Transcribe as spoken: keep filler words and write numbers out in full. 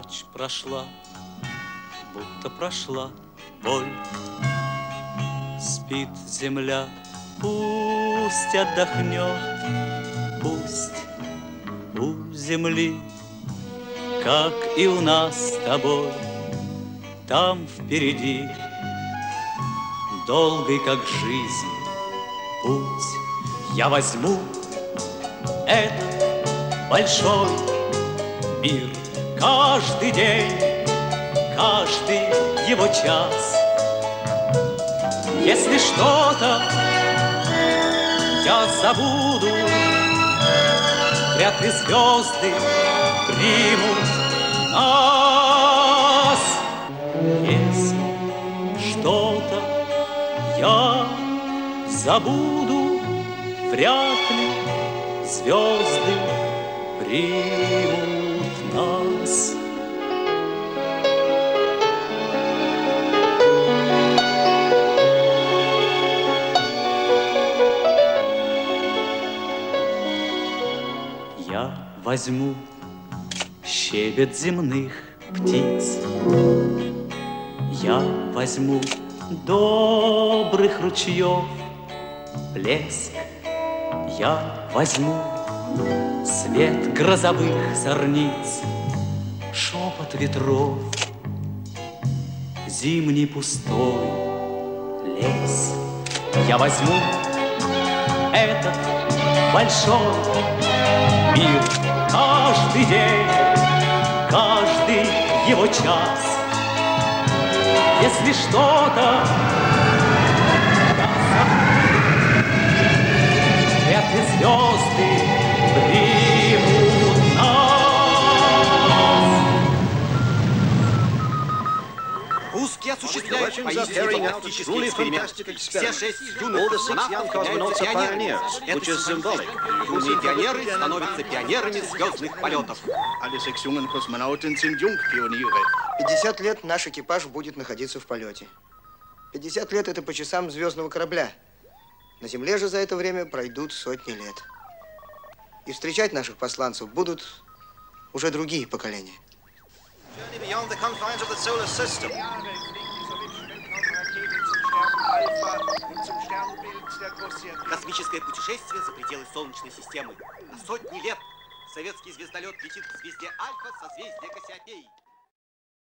Ночь прошла, будто прошла боль. Спит земля, пусть отдохнет, пусть у земли, как и у нас с тобой, там впереди долгий, как жизнь, путь. Я возьму этот большой мир, каждый день, каждый его час. Если что-то я забуду, вряд ли звезды примут нас. Если что-то я забуду, вряд ли звезды примут нас. Я возьму щебет земных птиц, я возьму добрых ручьев плеск, я возьму свет грозовых зорниц, шепот ветров, зимний пустой лес. Я возьму этот большой мир, каждый день, каждый его час. Если что-то вряд ли звезды примут нас. Русские осуществляют поистине фантастический эксперимент. Все шесть юных космонавтов являются пионерами. Это символик. Юные пионеры становятся пионерами звездных полетов. пятьдесят лет наш экипаж будет находиться в полете. пятьдесят лет – это по часам звездного корабля. На Земле же за это время пройдут сотни лет. И встречать наших посланцев будут уже другие поколения. Космическое путешествие за пределы Солнечной системы. На сотни лет советский звездолет летит к звезде Альфа, созвездия Кассиопеи.